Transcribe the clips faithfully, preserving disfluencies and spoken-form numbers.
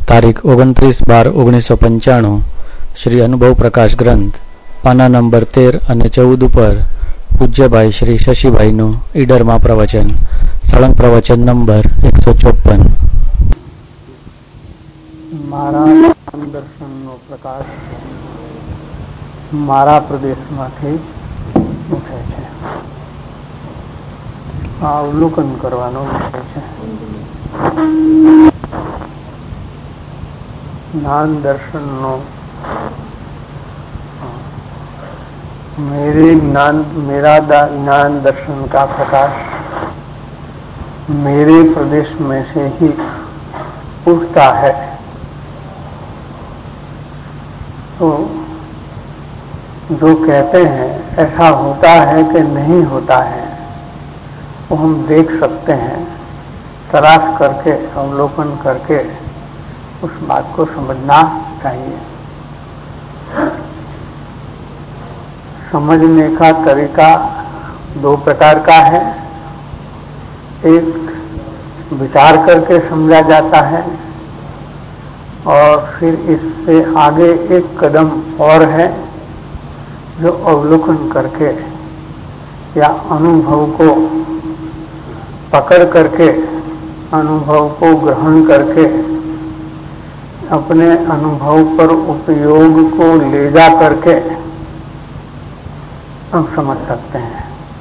तारीख ઓગણત્રીસ બાર ઓગણીસો પંચાણું શ્રી અનુભવ પ્રકાશ ગ્રંથ પાના નંબર તેર અને ચૌદ ઉપર પૂજ્યભાઈ શ્રી શશીભાઈનું ઈડરમાં પ્રવચન સળંગ પ્રવચન નંબર એકસો ચોપન. મારા દર્શનનો પ્રકાશ મારા પ્રદેશમાંથી ઉઠે છે. આ અવલોકન કરવાનો વિષય છે. ज्ञान दर्शन नो मेरे ज्ञान मेरा ज्ञान दर्शन का प्रकाश मेरे प्रदेश में से ही उठता है. तो जो कहते हैं ऐसा होता है कि नहीं होता है वो हम देख सकते हैं. तलाश करके अवलोकन करके उस बात को समझना चाहिए. समझने का तरीका दो प्रकार का है. एक विचार करके समझा जाता है और फिर इससे आगे एक कदम और है जो अवलोकन करके या अनुभव को पकड़ करके अनुभव को ग्रहण करके अपने अनुभव पर उपयोग को ले जा करके हम समझ सकते हैं.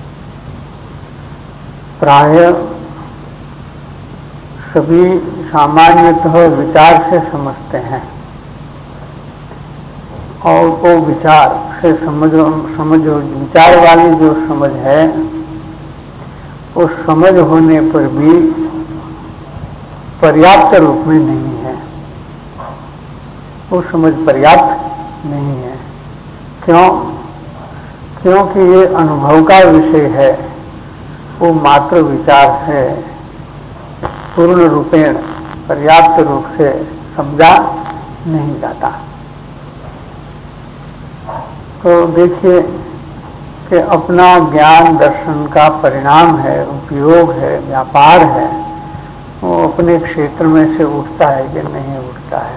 प्राय सभी सामान्यतः विचार से समझते हैं और वो विचार से समझ समझ विचार वाली जो समझ है वो समझ होने पर भी पर्याप्त रूप में नहीं है. वो समझ पर्याप्त नहीं है. क्यों? क्योंकि ये अनुभव का विषय है. वो मात्र विचार से पूर्ण रूपेण पर्याप्त रूप से समझा नहीं जाता. तो देखिए कि अपना ज्ञान दर्शन का परिणाम है, उपयोग है, व्यापार है, वो अपने क्षेत्र में से उठता है कि नहीं उठता है.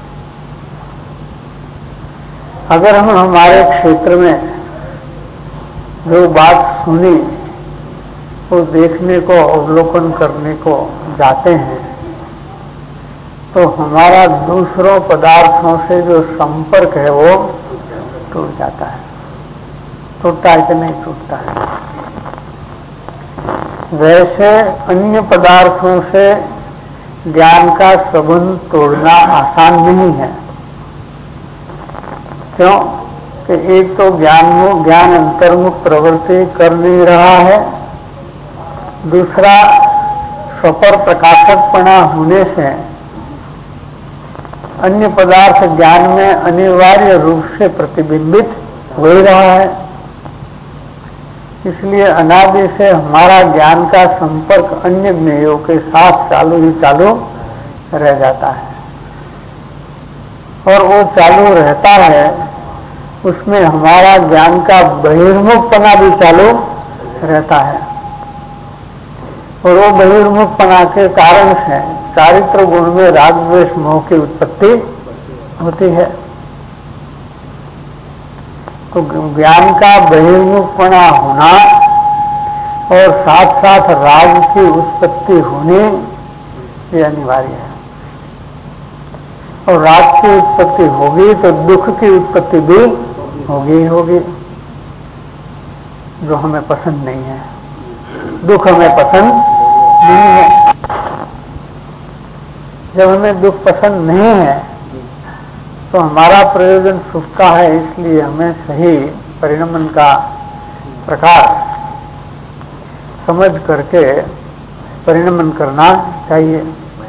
अगर हम हमारे क्षेत्र में जो बात सुनी वो देखने को अवलोकन करने को जाते हैं तो हमारा दूसरों पदार्थों से जो संपर्क है वो टूट जाता है. टूटता है कि नहीं टूटता है? वैसे अन्य पदार्थों से ज्ञान का संबंध तोड़ना आसान नहीं है. क्यों? कि एक तो ज्ञान ज्ञान अंतर्मुख प्रवृत्ति कर नहीं रहा है. दूसरा स्वपर प्रकाशकपणा होने से अन्य पदार्थ ज्ञान में अनिवार्य रूप से प्रतिबिंबित हो ही रहा है. इसलिए अनादि से हमारा ज्ञान का संपर्क अन्य ज्ञेयों के साथ चालू ही चालू रह जाता है और वो चालू रहता है. उसमें हमारा ज्ञान का बहिर्मुखपना भी चालू रहता है और वो बहिर्मुखपना के कारण से चारित्र गुण में राग द्वेष मोह की उत्पत्ति होती है. तो ज्ञान का बहिर्मुखपना होना और साथ साथ राग की उत्पत्ति होनी ये अनिवार्य है. और राग की उत्पत्ति होगी तो दुख की उत्पत्ति भी होगी ही होगी, जो हमें पसंद नहीं है. दुख हमें पसंद नहीं है. जब हमें दुख पसंद नहीं है तो हमारा प्रयोजन सुख का है. इसलिए हमें सही परिणमन का प्रकार समझ करके परिणमन करना चाहिए.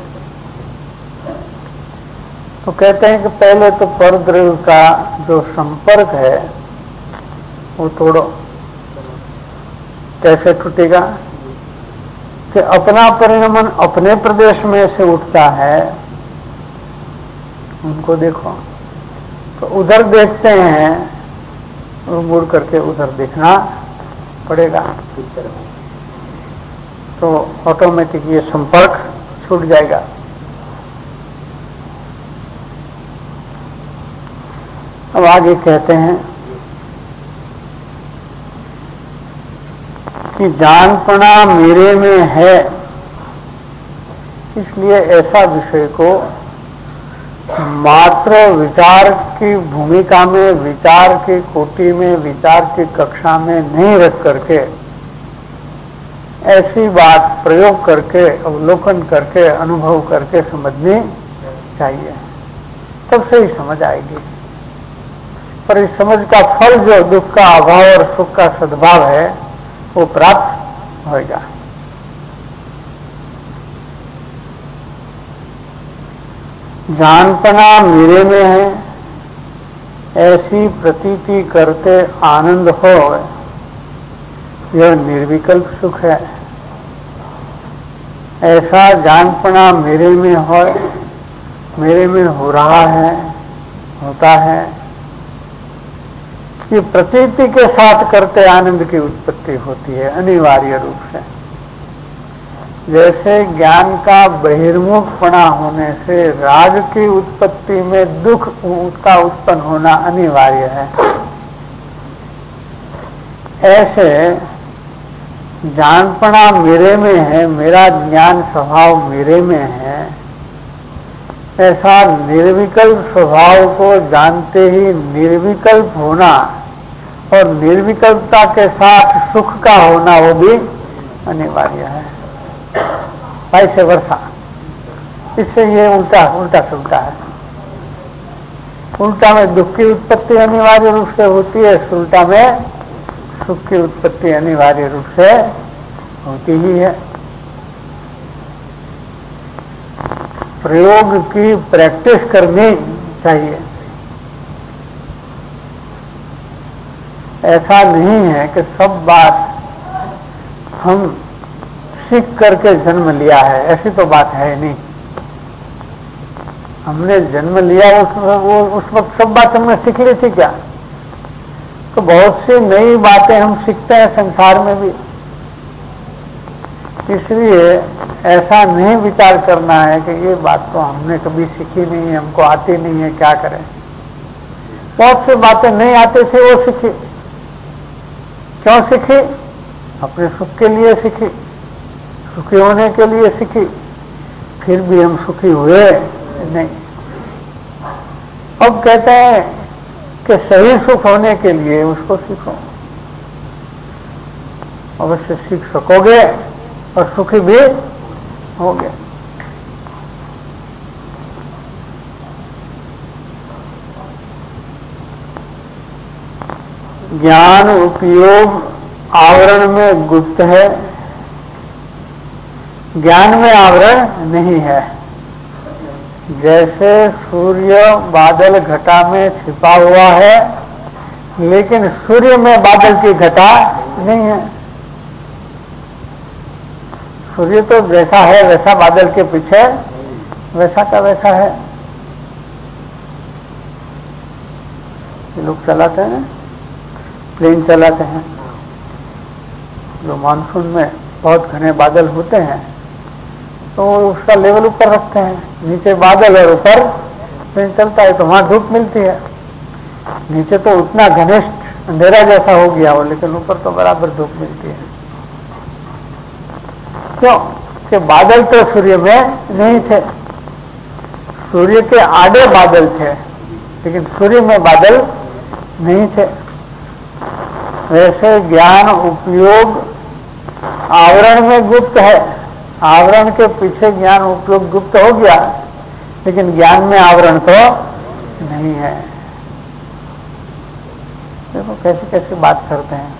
तो कहते हैं कि पहले तो परद्रव्य का जो संपर्क है वो तोड़ो. कैसे टूटेगा? कि अपना परिणमन अपने प्रदेश में से उठता है. उनको देखो तो उधर देखते हैं वो मुड़ करके उधर देखना पड़ेगा. तो ऑटोमेटिक ये संपर्क छूट जाएगा. अब आगे कहते हैं कि जानपना मेरे में है, इसलिए ऐसा विषय को मात्र विचार की भूमिका में, विचार की कोटि में, विचार की कक्षा में नहीं रख करके ऐसी बात प्रयोग करके, अवलोकन करके, अनुभव करके समझनी चाहिए, तब से ही समझ आएगी। पर इस समझ का फल जो दुख का अभाव और सुख का सद्भाव है वो प्राप्त होगा। जानपना मेरे में है, ऐसी प्रतीति करते आनंद हो, यह निर्विकल्प सुख है। ऐसा जानपना मेरे में हो, मेरे में हो रहा है, होता है, कि प्रतीति के साथ करते आनंद की उत्पत्ति होती है अनिवार्य रूप से। जैसे ज्ञान का बहिर्मुखपना होने से राग की उत्पत्ति में दुख उसका उत्पन्न होना अनिवार्य है, ऐसे जानपना मेरे में है, मेरा ज्ञान स्वभाव मेरे में है, ऐसा निर्विकल्प स्वभाव को जानते ही निर्विकल्प होना और निर्विकल्पता के साथ सुख का होना वो भी अनिवार्य है। ऐसे वर्षा, इससे ये उल्टा उल्टा सुलटा है। उल्टा में दुख की उत्पत्ति अनिवार्य रूप से होती है, सुलटा में सुख की उत्पत्ति अनिवार्य रूप से होती ही है। प्रयोग की प्रैक्टिस करनी चाहिए। ऐसा नहीं है कि सब बात हम सीख करके जन्म लिया है, ऐसी तो बात है नहीं। हमने जन्म लिया उस, वो उस वक्त सब बात हमने सीख ली थी क्या? तो बहुत सी नई बातें हम सीखते हैं संसार में भी। इसलिए ऐसा नहीं विचार करना है कि ये बात तो हमने कभी सीखी नहीं है, हमको आती नहीं है, क्या करें। बहुत सी बातें नहीं आती थी, वो सीखी। क्यों सीखी? अपने सुख के लिए सीखी, सुखी होने के लिए सीखी। फिर भी हम सुखी हुए नहीं। अब कहते हैं कि सही सुख होने के लिए उसको सीखो, अवश्य सीख सकोगे और सुखी भी होगे। ज्ञान उपयोग आवरण में गुप्त है, ज्ञान में आवरण नहीं है। जैसे सूर्य बादल घटा में छिपा हुआ है, लेकिन सूर्य में बादल की घटा नहीं है। सूर्य तो जैसा है वैसा बादल के पीछे वैसा का वैसा है। ये लोग चलाते हैं, प्लेन चलाते हैं, जो मानसून में बहुत घने बादल होते हैं तो उसका लेवल ऊपर रखते हैं, नीचे बादल और ऊपर प्लेन चलता है, तो वहां धूप मिलती है। नीचे तो उतना घनिष्ठ अंधेरा जैसा हो गया हो, लेकिन ऊपर तो बराबर धूप मिलती है। क्यों? कि बादल तो सूर्य में नहीं थे, सूर्य के आड़े बादल थे, लेकिन सूर्य में बादल नहीं थे। वैसे ज्ञान उपयोग आवरण में गुप्त है, आवरण के पीछे ज्ञान उपयोग गुप्त हो गया, लेकिन ज्ञान में आवरण तो नहीं है। देखो कैसे कैसे बात करते हैं।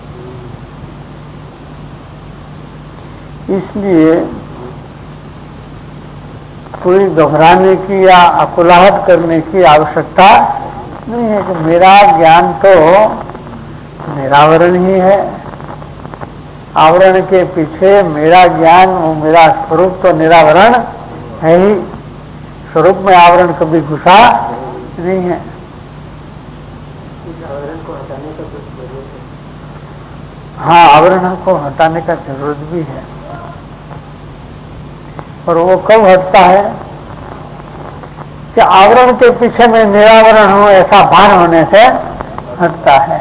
इसलिए कोई घबराने की या अकुलाहट करने की आवश्यकता नहीं है कि मेरा ज्ञान तो निरावरण ही है, आवरण के पीछे मेरा ज्ञान और मेरा स्वरूप तो निरावरण है ही। स्वरूप में आवरण कभी घुसा नहीं है। आवरण को हटाने का कुछ जरूरत है। हाँ, आवरण को हटाने का जरूरत भी है, और वो कब हटता है? कि आवरण के पीछे में निरावरण हो ऐसा भान होने से हटता है।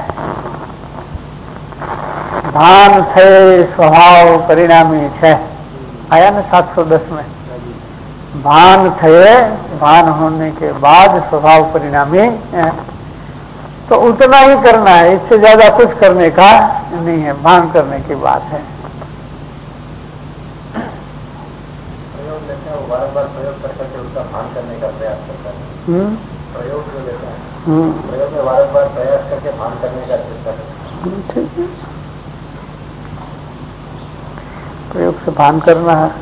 भान थे स्वभाव परिणामी है, आया ना सात सौ दस में। भान थे, भान होने के बाद स्वभाव परिणामी है, तो उतना ही करना है, इससे ज्यादा कुछ करने का नहीं है, भान करने की बात है। प्रयोग लेते हैं, बार बार प्रयोग कर करके उसका भान करने का प्रयास करता है। प्रयोग जो लेता है, प्रयोग में बार बार प्रयास करके भान करने का चेष्टा करता है। ठीक है, प्रयोग से भान करना है।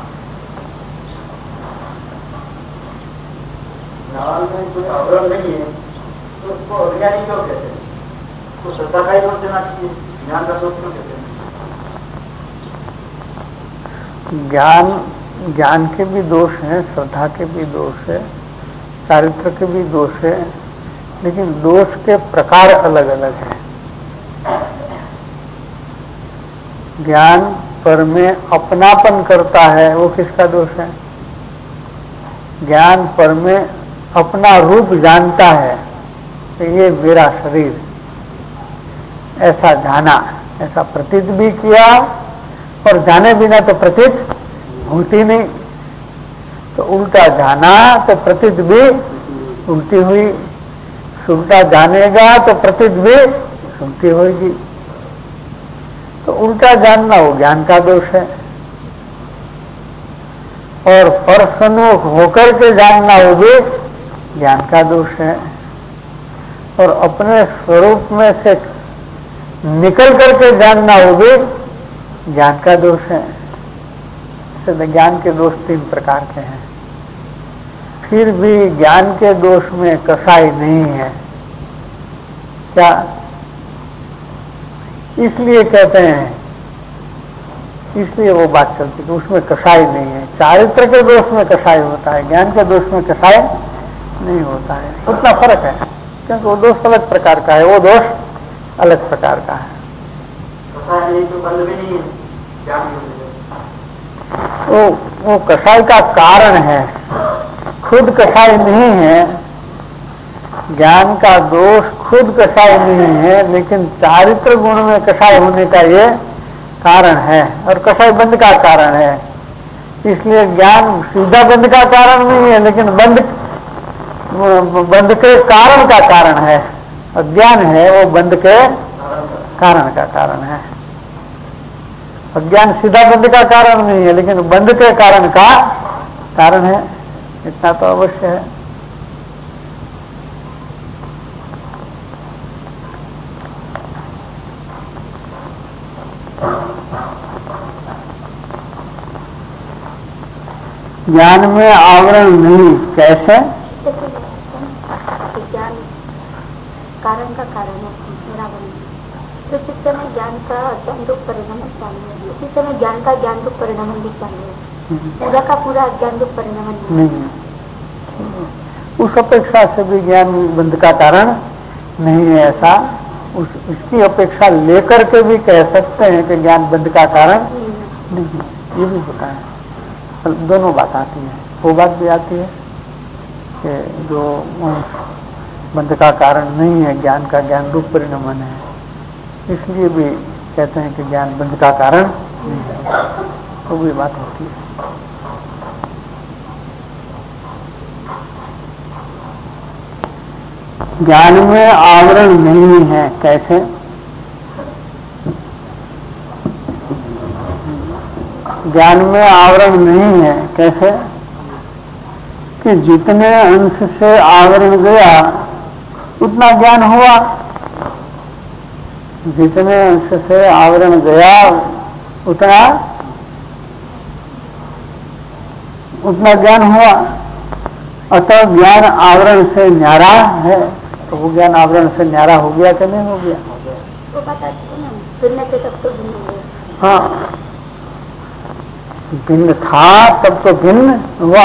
नाल में कोई आवरण नहीं है तो उसको अज्ञानी क्यों कहते हैं? तो श्रद्धा का ही दोष देना चाहिए, ज्ञान का दोष क्यों कहते हैं? ज्ञान ज्ञान के भी दोष हैं, श्रद्धा के भी दोष है, चारित्र के भी दोष है, लेकिन दोष के प्रकार अलग अलग हैं। ज्ञान पर में अपनापन करता है, वो किसका दोष है? ज्ञान पर में अपना रूप जानता है कि ये मेरा शरीर, ऐसा जाना, ऐसा प्रतीत भी किया, और जाने बिना तो प्रतीत होती नहीं, तो उल्टा जाना तो प्रतीत भी उल्टी हुई, उल्टा जानेगा तो प्रतीत भी उल्टी होगी, तो उल्टा जानना वो ज्ञान का दोष है। और परसन्मुख होकर के जानना वो भी ज्ञान का दोष है। और अपने स्वरूप में से निकल करके जानना वो भी ज्ञान का दोष है। इसलिए ज्ञान के दोष तीन प्रकार के हैं। फिर भी ज्ञान के दोष में कसाई नहीं है, क्या? इसलिए कहते हैं, इसलिए वो बात चलती कि उसमें कसाई नहीं है। चारित्र के दोष में कसाई होता है, ज्ञान के दोष में कसाई नहीं होता है। उतना फर्क है, क्योंकि वो दोष अलग प्रकार का है, वो दोष अलग प्रकार का है। तो बंद भी नहीं है, वो वो कसाई का कारण है, खुद कसाई नहीं है। ज्ञान का दोष खुद कसाई नहीं है, लेकिन चारित्र गुण में कसाई होने का ये कारण है, और कसाई बंध का कारण है। इसलिए ज्ञान सीधा बंध का कारण नहीं है, लेकिन बंध बंध के कारण का कारण है। अज्ञान है वो बंध के कारण का कारण है। अज्ञान सीधा बंध का कारण नहीं है, लेकिन बंध के कारण का कारण है, इतना तो अवश्य है। ज्ञान में आवरण नहीं, कैसे? ज्ञान कारण का कारण है, निरावरण। तो जिस समय ज्ञान का ज्ञान रूप परिणाम चाहिए, उसी समय ज्ञान का ज्ञान रूप परिणाम भी चाहिए। पूरा का पूरा अज्ञान रूप परिणाम नहीं। उस अपेक्षा से भी ज्ञान बंध का कारण नहीं है, ऐसा उस इसकी अपेक्षा लेकर के भी कह सकते हैं कि ज्ञान बंध का कारण नहीं, ये भी होता है। दोनों बात आती है, वो बात भी आती है कि जो बंध का कारण नहीं है, ज्ञान का ज्ञान रूप परिणमन है, इसलिए भी कहते हैं कि ज्ञान बंध का कारण नहीं है, वो भी बात होती है। ज्ञान में आवरण नहीं है, कैसे? ज्ञान में आवरण नहीं है, कैसे? कि जितने अंश से आवरण गया उतना ज्ञान हुआ, जितने अंश से आवरण गया उतना उतना ज्ञान हुआ। अतः ज्ञान आवरण से न्यारा है, तो वो ज्ञान आवरण से न्यारा हो गया कि नहीं हो गया? वो बता दो ना, भिन्न थे तब तो भिन्न हुए। हाँ, भिन्न था तब तो भिन्न हुआ।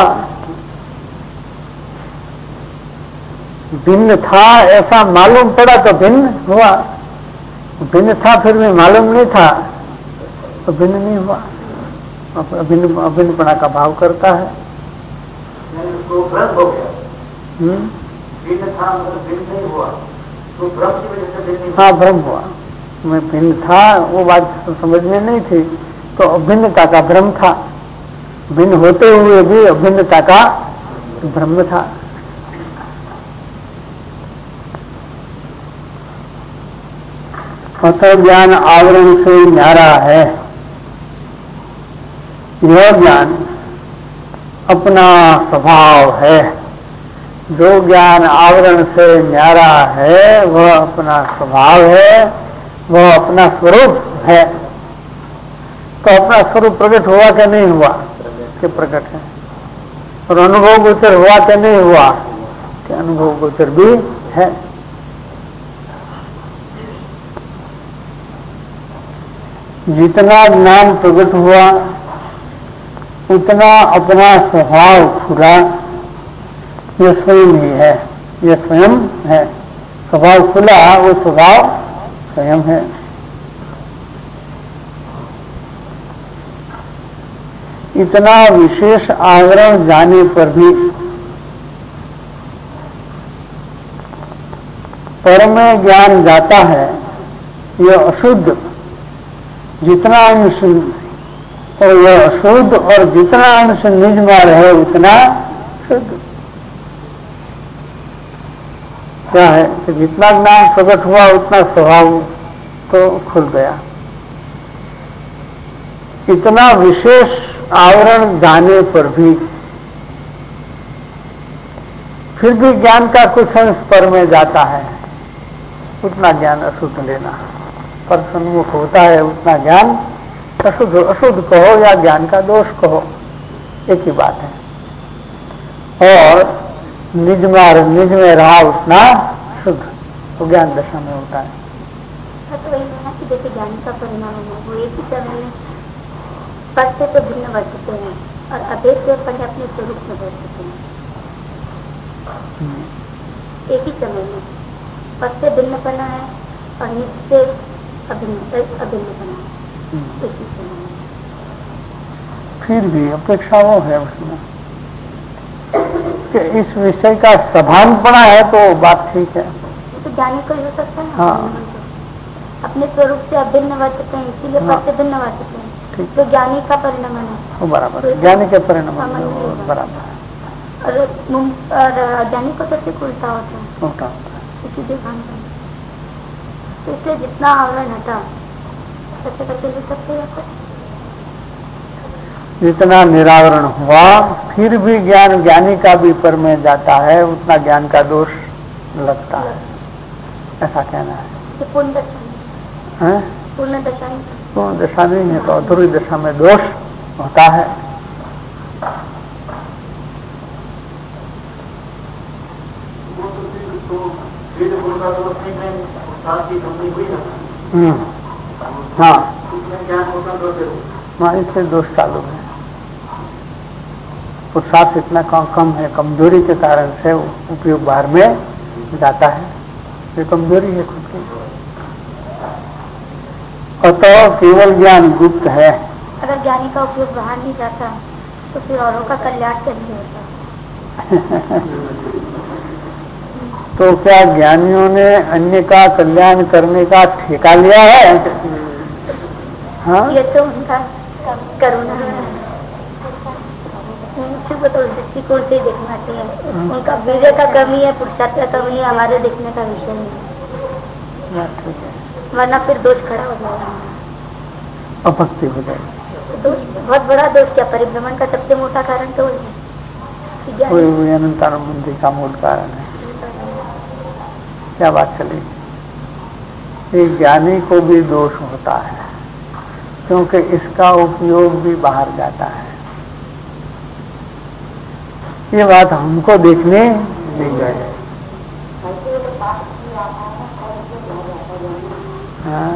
भिन्न था ऐसा मालूम पड़ा तो भिन्न हुआ, भिन्न था फिर भी मालूम नहीं था तो भिन्न नहीं हुआ। अभिन्न अभिन्नपना का भाव करता है। उसको भ्रष्ट हो गया, भिन्न था मतलब भिन्न नहीं हुआ तो भ्रम की वजह से भिन्न। हाँ भ्रम हुआ, मैं भिन्न था वो बात समझ में नहीं थी, तो अभिन्नता का भ्रम था, भिन्न होते हुए भी अभिन्नता का भ्रम था। अतः ज्ञान आवरण से न्यारा है। यह ज्ञान अपना स्वभाव है। जो ज्ञान आवरण से न्यारा है वह अपना स्वभाव है, वह अपना स्वरूप है। तो अपना स्वरूप प्रकट हुआ क्या नहीं हुआ? कि प्रकट है। और अनुभव गोचर हुआ क्या नहीं हुआ? कि अनुभव गोचर भी है। जितना ज्ञान प्रकट हुआ उतना अपना स्वभाव खुला, यह स्वयं ही है, यह स्वयं है। स्वभाव खुला, वो स्वभाव स्वयं है। इतना विशेष आवरण जाने पर भी पर में ज्ञान जाता है, यह अशुद्ध। जितना अंश और यह अशुद्ध और जितना अंश निज में रहे उतना शुद्ध। क्या है कि जितना ज्ञान प्रकट हुआ उतना स्वभाव तो खुल गया। इतना विशेष आवरण जाने पर भी फिर भी ज्ञान का कुछ अंश पर में जाता है, उतना ज्ञान अशुद्ध लेना। पर सन्मुख होता है उतना ज्ञान अशुद्ध, अशुद्ध कहो या ज्ञान का दोष कहो, एक ही बात है। और निज में निज में रहा उतना शुद्ध, तो ज्ञान दशा में होता है। तो वही है कि जैसे ज्ञान का परिणाम है वो एक ही समय में पद से तो भिन्न वर्तते हैं और अभेद से पद अपने स्वरूप में वर्तते हैं। एक ही समय में पद से भिन्न बना है और निज से अभिन्न अभिन्न बना है, एक ही समय में। फिर भी अपेक्षा वो है उसमें कि इस विषय का सभानपना है तो बात ठीक है। तो ज्ञानी को हो सकता है। हाँ। अपने स्वरूप से अभिन्न वर्तते हैं, इसीलिए हाँ। पद से भिन्न वर्तते हैं। तो ज्ञानी का परिणाम है बराबर, ज्ञानी के परिणाम बराबर है। और ज्ञानी को तो सिर्फ उल्टा होता है, उल्टा होता है। इसी भान तो इसलिए जितना आवरण हटा सत्य करते भी सकते हैं। जितना निरावरण हुआ फिर भी ज्ञान ज्ञानी का भी पर में जाता है, उतना ज्ञान का दोष लगता है, ऐसा कहना है। पूर्ण दशा है, पूर्ण दशा पूर्ण दशा नहीं है तो अधूरी दशा में दोष होता है। हम्म हाँ हाँ, इससे दोष चालू है। पुरुषार्थ इतना कम कम है, कमजोरी के कारण से उपयोग बाहर में जाता है, ये कमजोरी है खुद की। अतः केवल ज्ञान गुप्त है। अगर ज्ञानी का उपयोग बाहर नहीं जाता तो फिर औरों का कल्याण कैसे होता? तो क्या ज्ञानियों ने अन्य का कल्याण करने का ठेका लिया है? हाँ? ये तो उनका करुणा है, उनको तो दृष्टिकोण से देखना चाहिए। उनका वीर्य का कमी है, पुरुषार्थ का कमी है, हमारे देखने का विषय नहीं है, वरना फिर दोष खड़ा हो जाएगा, अपत्ति हो जाएगी। दोष बहुत बड़ा दोष क्या, परिभ्रमण का सबसे मोटा कारण तो है, वही अनंतानुबंधी का मूल कारण है। क्या बात चलेगी? ये ज्ञानी को भी दोष होता है क्योंकि इसका उपयोग भी बाहर जाता है। ये बात हमको देखने दी जाए। हाँ?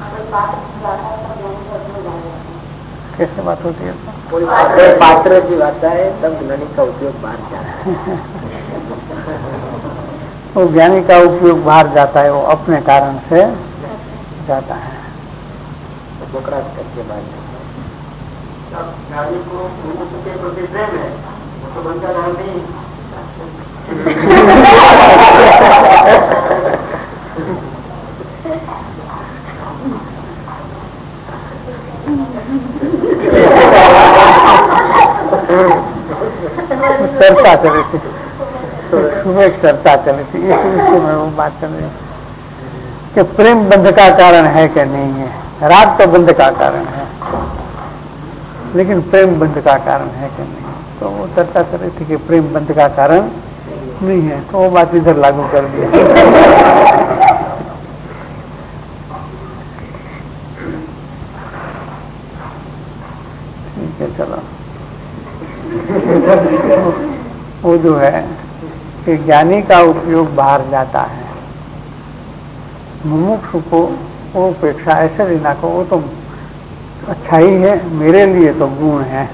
कैसे बात होती है? कोई पात्र, पात्र की बात है तब ज्ञानी का उपयोग बाहर जाता है। वो ज्ञानी का उपयोग बाहर जाता है, वो अपने कारण से जाता है। करके बात ज्ञानी को के प्रति प्रेम है, वो तो बनता नहीं। चर्चा चली थी, सुबह चर्चा चली थी इस विषय में, वो बात चल रही कि प्रेम बंध का कारण है कि नहीं है। राग तो बंध का कारण है, लेकिन प्रेम बंध का कारण है कि नहीं। तो वो चर्चा कर रही थी कि प्रेम बंध का कारण नहीं है, तो वो बात इधर लागू कर दिया। ठीक है, चलो। वो जो है कि ज्ञानी का उपयोग बाहर जाता है, मुमुक्षु को वो उपेक्षा ऐसे लेना को वो तो अच्छा ही है, मेरे लिए तो गुण है,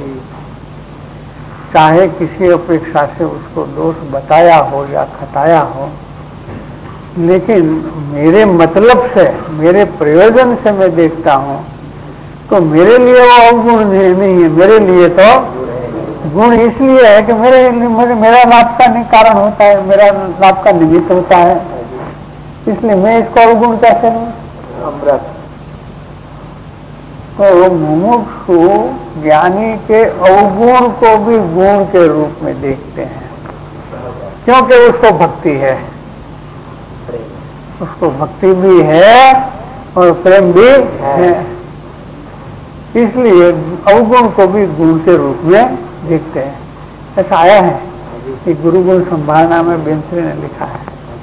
चाहे किसी अपेक्षा से उसको दोष बताया हो या खटाया हो, लेकिन मेरे मतलब से, मेरे प्रयोजन से मैं देखता हूँ तो मेरे लिए वो अवगुण नहीं है, मेरे लिए तो गुण इसलिए है कि मेरे, मेरे मेरा लाभ का कारण होता है, मेरा लाभ का निमित्त होता है, इसलिए मैं इसको अवगुण कैसे लूं। अमृत तो मुमुक्षु ज्ञानी के अवगुण को भी गुण के रूप में देखते हैं, क्योंकि उसको भक्ति है, उसको भक्ति भी है और प्रेम भी है, इसलिए अवगुण को भी गुण के रूप में देखते हैं। ऐसा आया है कि गुरु गुण संभावना में बेंसरी ने लिखा है।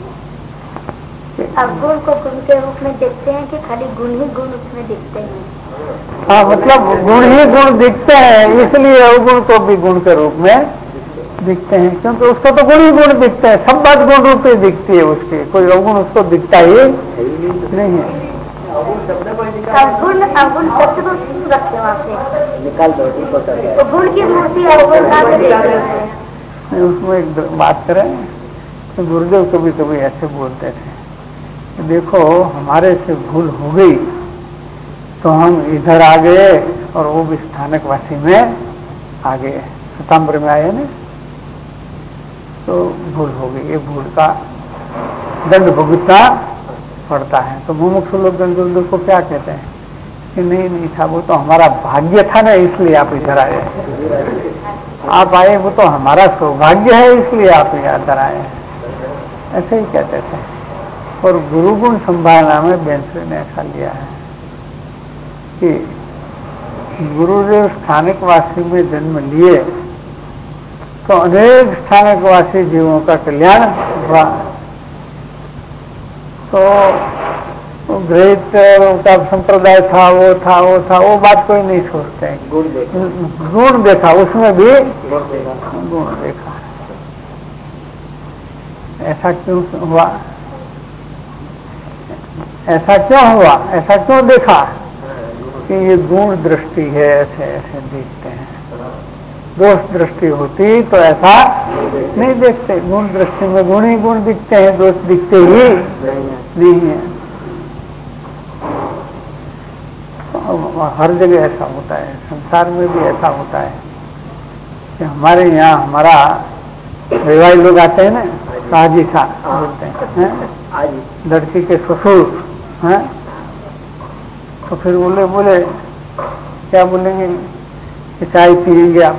अवगुण को गुण के रूप में देखते हैं कि खाली गुण ही गुण उसमें दिखते हैं? हाँ, मतलब गुण ही गुण दिखते हैं, इसलिए अवगुण को भी गुण के रूप में दिखते हैं, क्योंकि उसको तो गुण ही गुण दिखते हैं, सब बात गुण रूप में दिखती है उसकी, कोई अवगुण उसको दिखता ही नहीं है। अवगुण अवगुण शब्द को रखते वहाँ पे निकाल दो, तो गुण की मूर्ति अवगुण कहाँ से देख रहे हैं? उसमें एक बात करें तो गुरुदेव कभी कभी ऐसे बोलते थे, देखो हमारे से भूल हो गई तो हम इधर आ गए और वो भी स्थानक वासी में आ गए, सितंबर में आए ना, तो भूल हो गई, ये भूल का दंड भुगतना पड़ता है। तो मुमुक्षु लोग गुरुदेव को क्या कहते हैं कि नहीं नहीं था, वो तो हमारा भाग्य था ना, इसलिए आप इधर आए, आप आए, वो तो हमारा सौभाग्य है इसलिए आप इधर आए, ऐसे ही कहते थे। और गुरु गुण संभावना में बेंसरी ने ऐसा लिया है कि गुरुदेव स्थानकवासी में जन्म लिए तो अनेक स्थानकवासी जीवों का कल्याण हुआ, तो ग्रहित का संप्रदाय था, वो था वो था वो बात कोई नहीं सोचते हैं, गुण देखा, गुण देखा उसमें भी गुण देखा। ऐसा क्यों हुआ, ऐसा क्यों हुआ, ऐसा क्यों देखा कि ये गुण दृष्टि है, ऐसे ऐसे देखते हैं। दोष दृष्टि होती तो ऐसा नहीं देखते, गुण दृष्टि में गुण ही गुण दिखते हैं, दोष दिखते ही नहीं है। तो हर जगह ऐसा होता है, संसार में भी ऐसा होता है कि हमारे यहाँ हमारा विवाही लोग आते हैं ना, साजी सा बोलते हैं, हैं? लड़की के ससुर हैं, तो फिर बोले बोले क्या बोलेंगे कि चाय पिएंगे आप,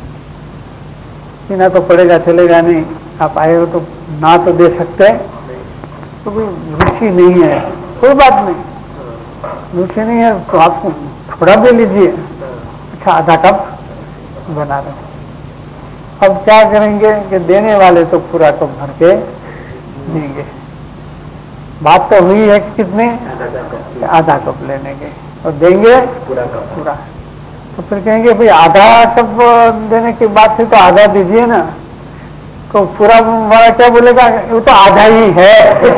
पीना तो पड़ेगा, चलेगा नहीं, आप आए हो तो ना तो दे सकते हैं, तो कोई रुचि नहीं है, कोई बात नहीं, रुचि नहीं है तो आप थोड़ा दे लीजिए, अच्छा आधा कप बना दो। अब क्या करेंगे कि देने वाले तो पूरा कप भर के देंगे, बात तो हुई है कि कितने, आधा कप लेने के और देंगे पूरा कप पूरा, तो फिर कहेंगे भाई आधा कप देने की बात थी तो आधा दीजिए ना, तो पूरा वाला क्या बोलेगा, वो तो आधा ही है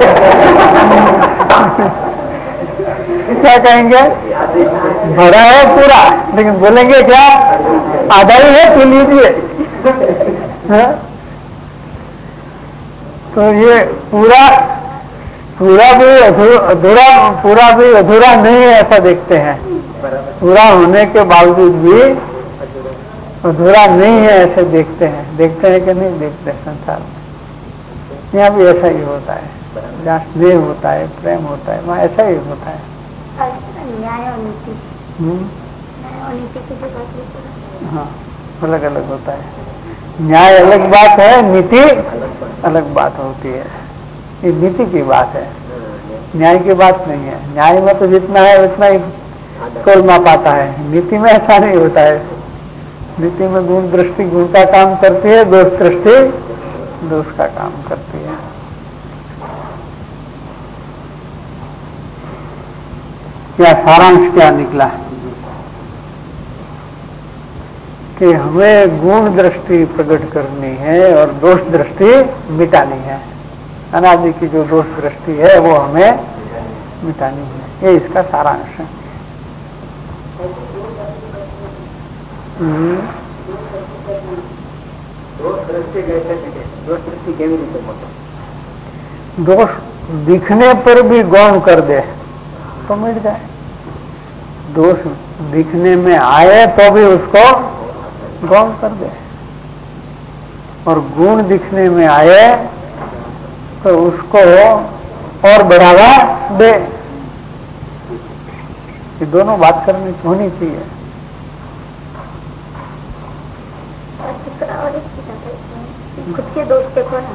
क्या कहेंगे, भरा है पूरा, लेकिन बोलेंगे क्या, आधा ही है, पी लीजिए तो ये पूरा पूरा भी अधूरा, पूरा भी अधूरा नहीं है ऐसा देखते हैं, पूरा होने के बावजूद भी अधूरा नहीं है ऐसे देखते हैं। देखते हैं कि नहीं देखते संसार में, यहाँ भी ऐसा ही होता है, जहाँ स्नेह होता है, प्रेम होता है, वहाँ ऐसा ही होता है। न्याय और नीति, न्याय और नीति की जो बात है, हाँ अलग अलग होता है। न्याय अलग बात है, नीति अलग बात होती है। ये नीति की बात है, न्याय की बात नहीं है। न्याय में तो जितना है उतना ही कोई माप आता है, नीति में ऐसा नहीं होता है। नीति में गुण दृष्टि गुण का काम करती है, दोष दृष्टि दोष का काम करती है। क्या सारांश क्या निकला कि हमें गुण दृष्टि प्रकट करनी है और दोष दृष्टि मिटानी है। अनादि की जो दोष दृष्टि है वो हमें मिटानी है, ये इसका सारांश है। दोष दिखने पर भी गौण कर दे तो मिट जाए। दोष दिखने में आए तो भी उसको गौण कर दे, और गुण दिखने में आए तो उसको और बढ़ावा दे। ये दोनों बात करनी होनी चाहिए। खुद के दोष देखो ना,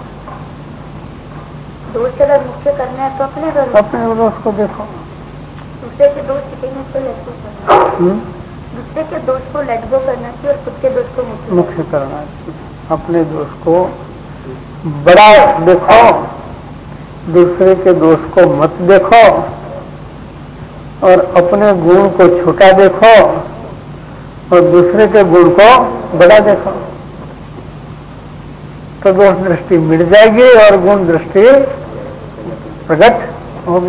दोष अगर मुख्य करना है तो अपने दोष अपने दोष को देखो। दूसरे के दोष दिखेंगे तो लेट गो करना, दूसरे के दोष को लेट गो करना चाहिए और खुद के दोष को मुख्य करना चाहिए। अपने दोष को बड़ा देखो, दूसरे के दोष को मत देखो, और अपने गुण को छोटा देखो और दूसरे के गुण को बड़ा देखो, तो दोष दृष्टि मिट जाएगी और गुण दृष्टि प्रकट होगी।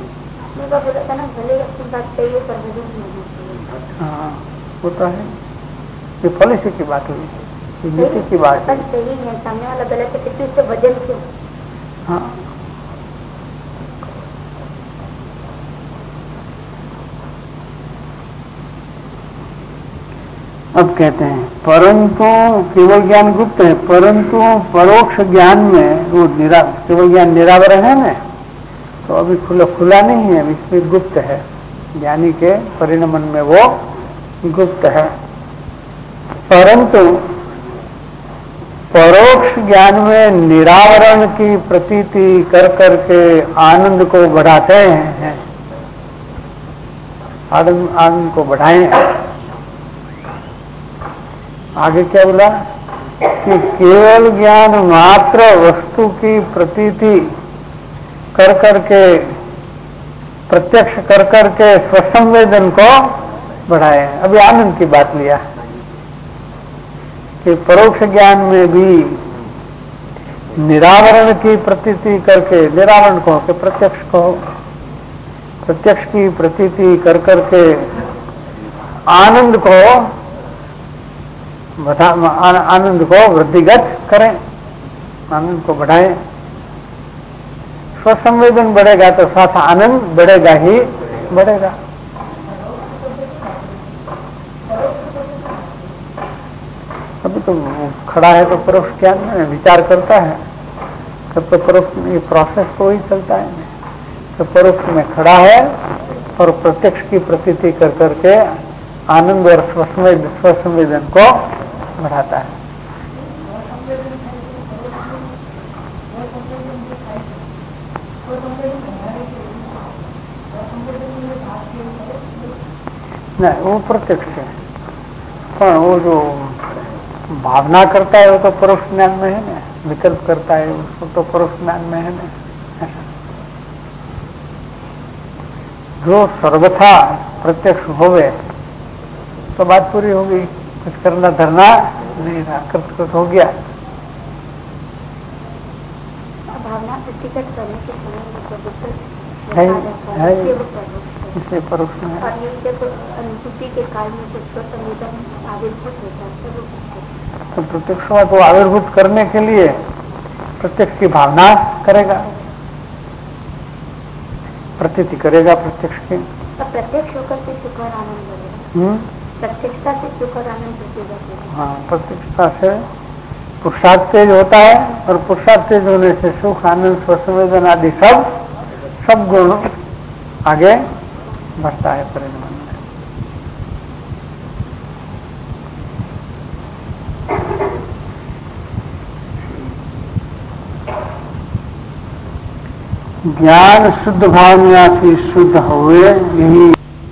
हाँ वो तो है, ये पॉलिसी की बात हुई, ये नीति की बात है। सही है, सामने वाला गलत है किसी से वजन क्यों? हाँ अब कहते हैं परंतु केवल ज्ञान गुप्त है, परंतु परोक्ष ज्ञान में वो निरा केवल ज्ञान निरावरण है ना, तो अभी खुला खुला नहीं है, इसमें गुप्त है। ज्ञानी के परिणमन में वो गुप्त है। परंतु परोक्ष ज्ञान में निरावरण की प्रतीति कर करके आनंद को बढ़ाते हैं, आनंद आनंद को बढ़ाएं। आगे क्या बोला कि केवल ज्ञान मात्र वस्तु की प्रतीति कर करके प्रत्यक्ष कर करके स्वसंवेदन को बढ़ाए। अभी आनंद की बात लिया कि परोक्ष ज्ञान में भी निरावरण की प्रतीति करके, निरावरण को कि प्रत्यक्ष को, प्रत्यक्ष की प्रतीति कर करके आनंद को बता आनंद को वृद्धिगत करें, आनंद को बढ़ाएं। स्वसंवेदन बढ़ेगा तो साथ आनंद बढ़ेगा ही बढ़ेगा। अभी तो खड़ा है तो परोक्ष ज्ञान में विचार करता है, तब तो परोक्ष में प्रोसेस तो ही चलता है। तो परोक्ष में खड़ा है और प्रत्यक्ष की प्रतीति कर करके आनंद और स्वसंवेदन को बढ़ाता है। नहीं वो प्रत्यक्ष है, पर वो जो भावना करता है वो तो परोक्ष ज्ञान में है ना, विकल्प करता है उसको तो परोक्ष ज्ञान में है ना। ऐसा जो सर्वथा प्रत्यक्ष होवे तो बात पूरी हो गई, कुछ करना धरना नहीं रहा, कृत हो गया। भावना व्यक्तिगत करने के समय है, है इसलिए परोक्ष में और ये जब अनुभूति के काल में कुछ संवेदन आविर्भूत होता है तो प्रत्यक्ष को आविर्भूत करने के लिए प्रत्यक्ष की भावना करेगा, प्रतीति करेगा प्रत्यक्ष की। प्रत्यक्ष होकर के सुख और आनंद बढ़ेगा, प्रत्यक्षता से सुख और आनंद बढ़ेगा। हाँ प्रत्यक्षता से पुरुषार्थ तेज होता है और पुरुषार्थ तेज होने से सुख आनंद स्वसंवेदन आदि सब सब गुण आगे बढ़ता है परिणाम में। ज्ञान शुद्ध भावना की शुद्ध हुए, यही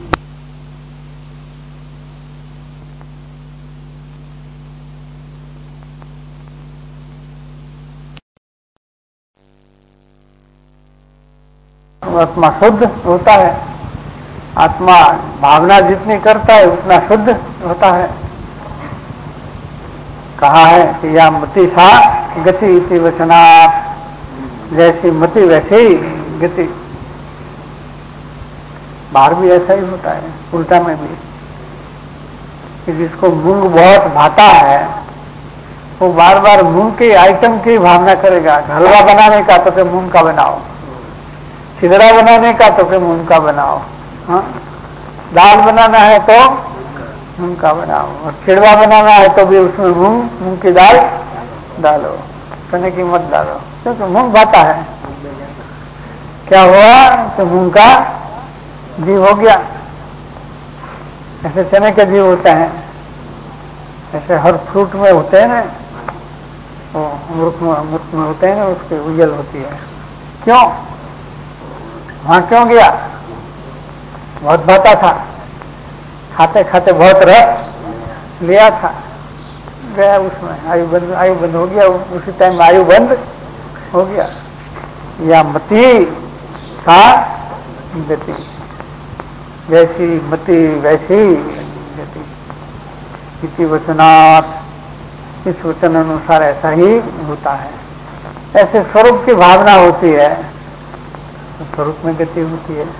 आत्मा शुद्ध होता है। आत्मा भावना जितनी करता है उतना शुद्ध होता है। कहा है कि या मति सा गति इति वचना, जैसी मति वैसी ही गति। बाहर भी ऐसा ही होता है, उल्टा में भी, कि जिसको मूंग बहुत भाता है वो बार बार मूंग के आइटम की भावना करेगा। हलवा बनाने का तो फिर मूंग का बनाओ, चिगड़ा बनाने का तो फिर मूंग का बनाओ, हाँ? दाल बनाना है तो मूंग का बनाओ, और चिड़वा बनाना है तो भी उसमें मूंग मूंग की दाल डालो, चने की मत डालो, क्योंकि मूंग भाता है। क्या हुआ तो मूंग का जीव हो गया। ऐसे चने के जीव होते हैं, ऐसे हर फ्रूट में होते हैं ना, वो अमृत में अमृत में होते हैं ना, उसकी उजल होती है। क्यों वहां क्यों गया? बहुत भाता था, खाते खाते बहुत रस लिया था, गया उसमें, आयु बंद आयु बंद हो गया, उसी टाइम आयु बंद हो गया। या मति सा गति, जैसी मति वैसी गति। इसी वचनात्, इस वचन अनुसार ऐसा ही होता है। ऐसे स्वरूप की भावना होती है तो स्वरूप में गति होती है।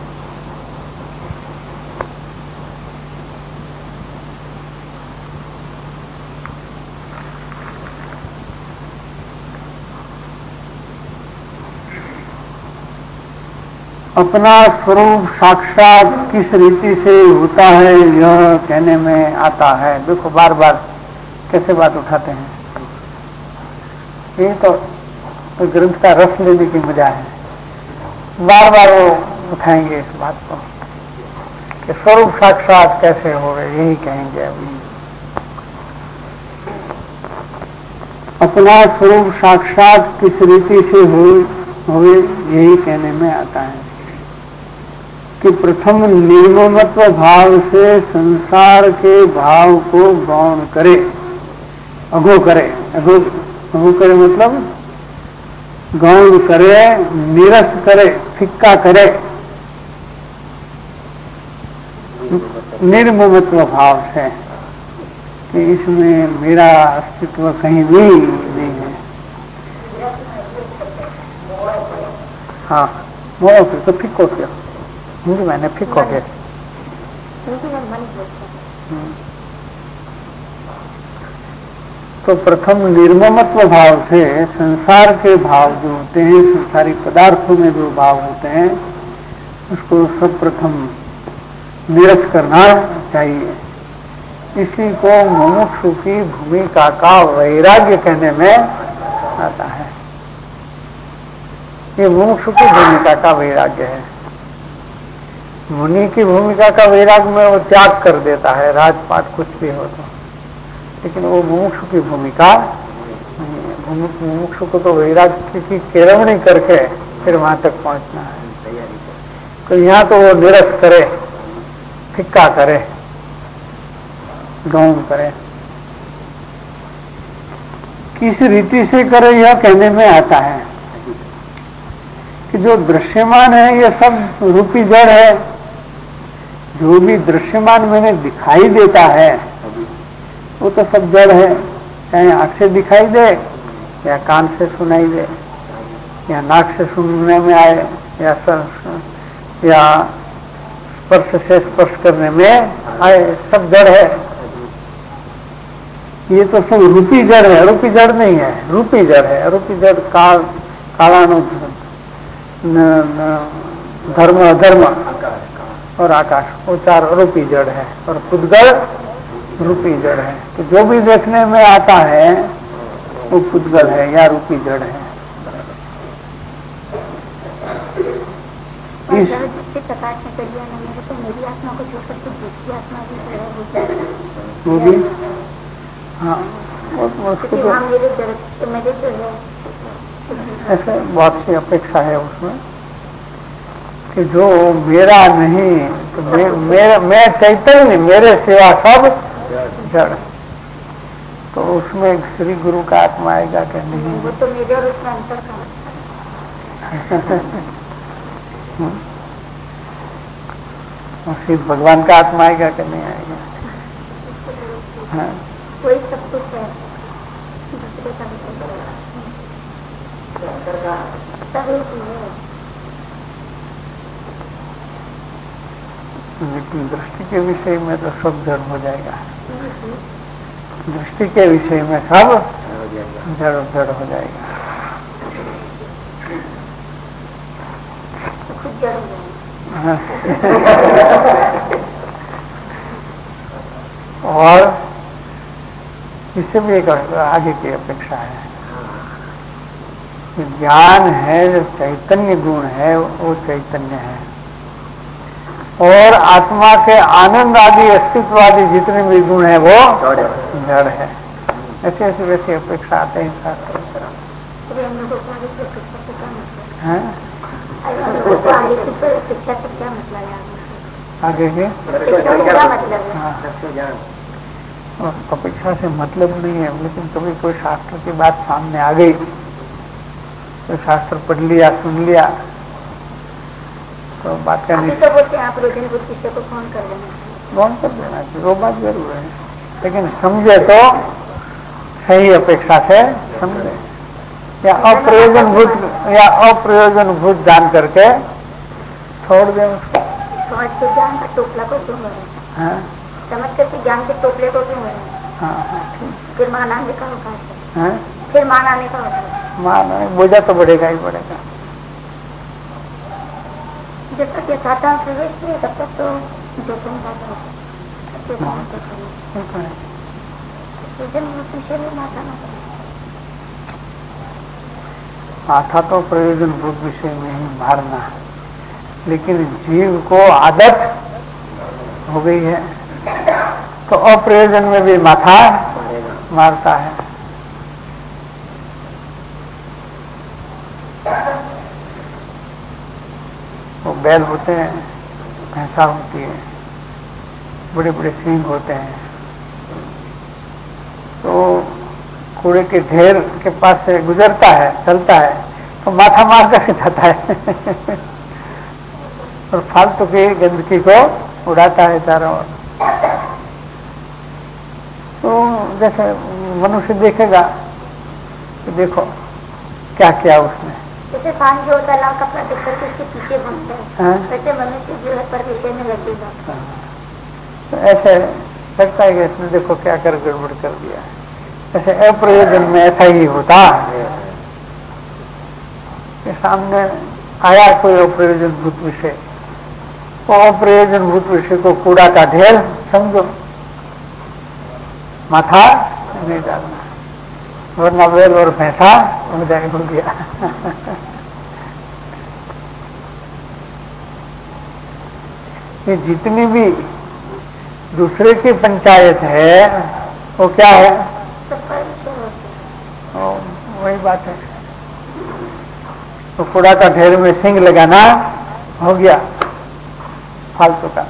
अपना स्वरूप साक्षात किस रीति से होता है यह कहने में आता है। देखो बार बार कैसे बात उठाते हैं, ये तो, तो ग्रंथ का रस लेने की मजा है। बार बार वो उठाएंगे इस बात को कि स्वरूप साक्षात कैसे हो गए, यही कहेंगे अभी। अपना स्वरूप साक्षात किस रीति से हो हुए यही कहने में आता है कि प्रथम निर्ममत्व भाव से संसार के भाव को गौण करे, अघो करे। अघो अघो करे मतलब गौण करे, निरस करे, फिक्का करे। निर्ममत्व भाव से कि इसमें मेरा अस्तित्व कहीं भी नहीं है। हाँ बोलो फिर तो फिक्को क्यों, हिंदी मैंने फिक्को के। तो प्रथम निर्ममत्व भाव से संसार के भाव जो होते हैं, संसारी पदार्थों में जो भाव होते हैं, उसको सब प्रथम निरस करना चाहिए। इसी को मुमुक्षु की भूमिका का वैराग्य कहने में आता है। ये मुमुक्षु की भूमिका का वैराग्य है। मुनि की भूमिका का वैराग्य में वो त्याग कर देता है, राजपाट कुछ भी हो तो, लेकिन वो मुमुक्षु की भूमिका नहीं है। मुमुक्षु को तो वैराग्य की केरवणी करके फिर वहां तक पहुंचना है। तो यहाँ तो वो निरस करे, फिक्का करे, गौण करे। किस रीति से करे यह कहने में आता है कि जो दृश्यमान है ये सब रूपी जड़ है। जो भी दृश्यमान में दिखाई देता है वो तो सब जड़ है, चाहे आंख से दिखाई दे या कान से सुनाई दे या नाक से सुनने में आए या सर या स्पर्श से स्पर्श करने में आए, सब जड़ है। ये तो सब रूपी जड़ है, रूपी जड़ नहीं है, रूपी जड़ है। रूपी जड़ काल, कालानु धर्म अधर्म और आकाश, वो चार रूपी जड़ है। और पुद्गल रूपी जड़ है। तो जो भी देखने में आता है वो पुद्गल है या रूपी जड़ है। इस प्रकाश में कर दिया मैंने तो मेरी आत्मा को छोड़कर तो दूसरी आत्मा भी वो भी, हाँ उसको तो मेरे तो मेरे जो है ऐसे बहुत सी अपेक्षा है उसमें कि जो मेरा नहीं तो मे, मेरा मैं चैतन्य, मेरे सिवा सब जड़। तो उसमें श्री गुरु का आत्मा आएगा कि नहीं? वो तो मेरे और उसमें अंतर का श्री भगवान का आत्मा आएगा कि नहीं आएगा? हाँ? वही सब कुछ है, दूसरे का लेकिन दृष्टि के विषय में तो सब जड़ हो जाएगा। दृष्टि के विषय में सब जड़ जड़ हो जाएगा। हाँ। और इससे भी एक आगे की अपेक्षा है। ज्ञान है, जो चैतन्य गुण है वो चैतन्य है, और आत्मा के आनंद आदि अस्तित्वादी जितने भी गुण है वो जड़ है। ऐसे ऐसे वैसे अपेक्षा आते हैं शास्त्र आगे के। अपेक्षा से मतलब नहीं है, लेकिन कभी कोई शास्त्र की बात सामने आ गई तो शास्त्र पढ़ लिया, सुन लिया तो बात का नहीं। तो बोलते हैं आप रोजन बुद्ध विषय को फोन कर देना, फोन कर देना चाहिए, वो बात जरूर है, लेकिन समझे तो सही अपेक्षा से समझे, या अप्रयोजन भूत या अप्रयोजन भूत जान करके छोड़ दें उसको। समझ के ज्ञान का टोपला को क्यों हो रहे हैं? समझ करके ज्ञान के टोपले को क्यों हो रहे हैं? हाँ हाँ ठीक। फिर मान आने का होगा, फिर मान आने का होगा। मान बोझा तो बढ़ेगा ही बढ़ेगा। जब तक यथार्थ प्रवेश किए तब तक तो जोखिम का माथा तो प्रयोजन भूत विषय में ही मारना, लेकिन जीव को आदत हो गई है तो अप्रयोजन में भी माथा मारता है। वो बैल होते हैं, भैंसा होती है, बड़े बड़े सींग होते हैं, तो कूड़े के ढेर के पास से गुजरता है, चलता है तो माथा मार करके जाता है और फालतू की गंदगी को उड़ाता है चारों ओर। तो जैसे मनुष्य देखेगा कि देखो क्या क्या उसने, जैसे पानी जो होता है लाल कपड़ा देख करके उसके पीछे घूमता है, वैसे मनुष्य जो है परमेश्वर में लगेगा। तो ऐसे लगता है कि इसने देखो क्या कर गड़बड़ कर दिया। ऐसे अप्रयोजन में ऐसा ही होता है कि सामने आया कोई अप्रयोजन भूत विषय, वो अप्रयोजन भूत विषय को कूड़ा का ढेर समझो, माथा नहीं डालना, वरना बैल और भैंसा हो जाए हो गया। ये जितनी भी दूसरे की पंचायत है वो क्या है? ओ, वही बात है। तो कूड़ा का ढेर में सिंग लगाना हो गया फालतू का।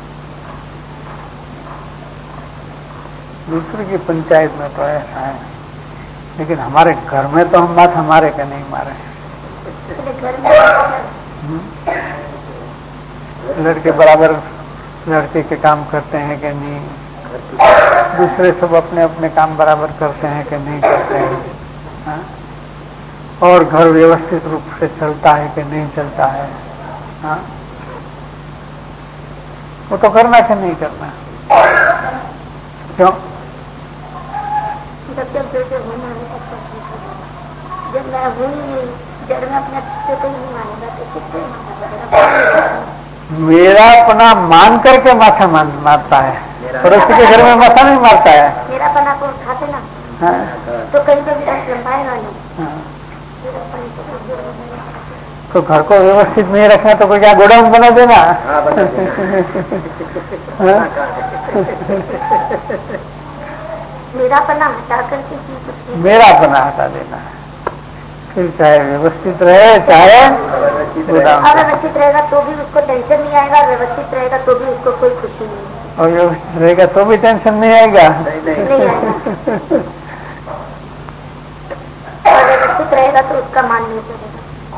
दूसरे की पंचायत में तो ऐसा है, लेकिन हमारे घर में तो हम बात हमारे का नहीं मारे। लड़के बराबर लड़के के काम करते हैं कि नहीं, दूसरे सब अपने अपने काम बराबर करते हैं कि नहीं करते हैं, हाँ? और घर व्यवस्थित रूप से चलता है कि नहीं चलता है, हाँ? वो तो करना कि नहीं करना, क्यों? जब जब जो जो जब मैं भूल जब मैं अपने को नहीं मानेगा तो किससे मानेगा? मेरा अपना मान करके माथा मारता है, पड़ोसी के घर में माथा नहीं मारता है। मेरा अपना को उठाते ना, हाँ? तो कहीं तो भी लंबाएगा नहीं, हाँ? तो घर को व्यवस्थित नहीं रखना तो कोई क्या गोडाउन बना देना? हाँ, बना देना। मेरापना हटा करके कुछ मेरापना हटा देना है, फिर चाहे व्यवस्थित रहे चाहे अव्यवस्थित रहेगा तो भी उसको टेंशन नहीं आएगा, व्यवस्थित रहेगा तो भी उसको कोई खुशी नहीं है। और व्यवस्थित रहेगा तो भी टेंशन नहीं आएगा, नहीं आएगा। और व्यवस्थित रहेगा तो उसका मान नहीं पड़ेगा।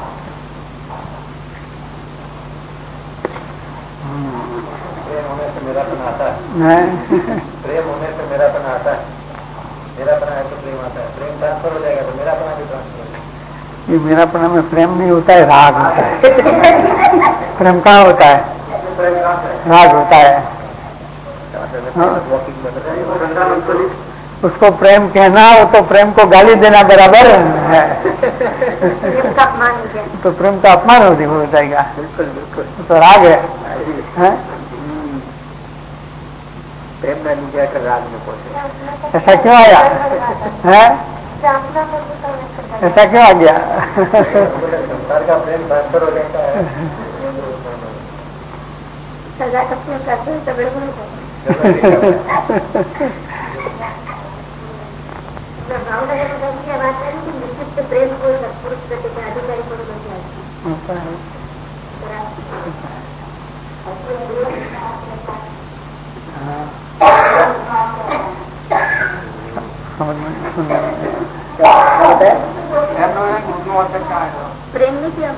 प्रेम होने से मेरापन आता है, प्रेम होने से मेरापन आता है, मेरापना है तो प्रेम आता है, प्रेम ट्रांसफर हो जाएगा तो मेरापना भी ट्रांसफर हो जाएगा। ये मेरापना में प्रेम नहीं होता है, राग होता है। प्रेम कहाँ होता है? राग होता है। उसको प्रेम कहना हो तो प्रेम को गाली देना बराबर है। प्रेम का अपमान हो जाएगा, तो प्रेम का अपमान हो जाएगा। बिल्कुल बिल्कुल तो राग है, है? प्रेम में नहीं जाकर राग में पहुंचे। ऐसा क्यों आया है? ऐसा क्यों आ गया? संसार का प्रेम ट्रांसफर हो जाता है। सजा करते हैं करते हैं तो बिल्कुल प्रेम को पुरुष अधिकारी को होता है। समझ में सुनने प्रेम में क्या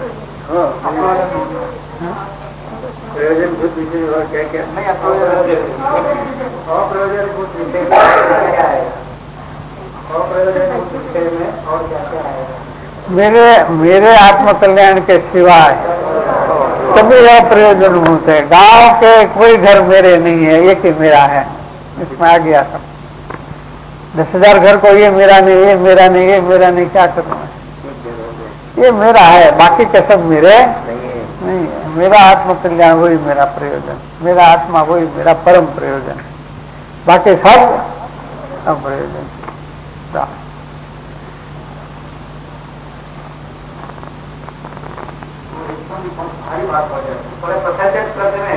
प्रयोजन भूत विषय और क्या क्या नहीं, अप्रयोजन भूत विषय क्या है? अप्रयोजन भूत विषय में और क्या क्या आएगा? मेरे मेरे आत्मकल्याण के सिवाय सभी अप्रयोजन भूत है। गांव के कोई घर मेरे नहीं है, एक ही मेरा है। इसमें आ गया सब। दस हजार घर को ये मेरा नहीं, ये मेरा नहीं, ये मेरा नहीं, क्या करूँ? ये मेरा है, बाकी के सब मेरे नहीं है। मेरा आत्मकल्याण वही मेरा प्रयोजन, मेरा आत्मा वही मेरा परम प्रयोजन, बाकी सब अप्रयोजन। भारी बात हो जाए, थोड़े प्रोसेस कर देने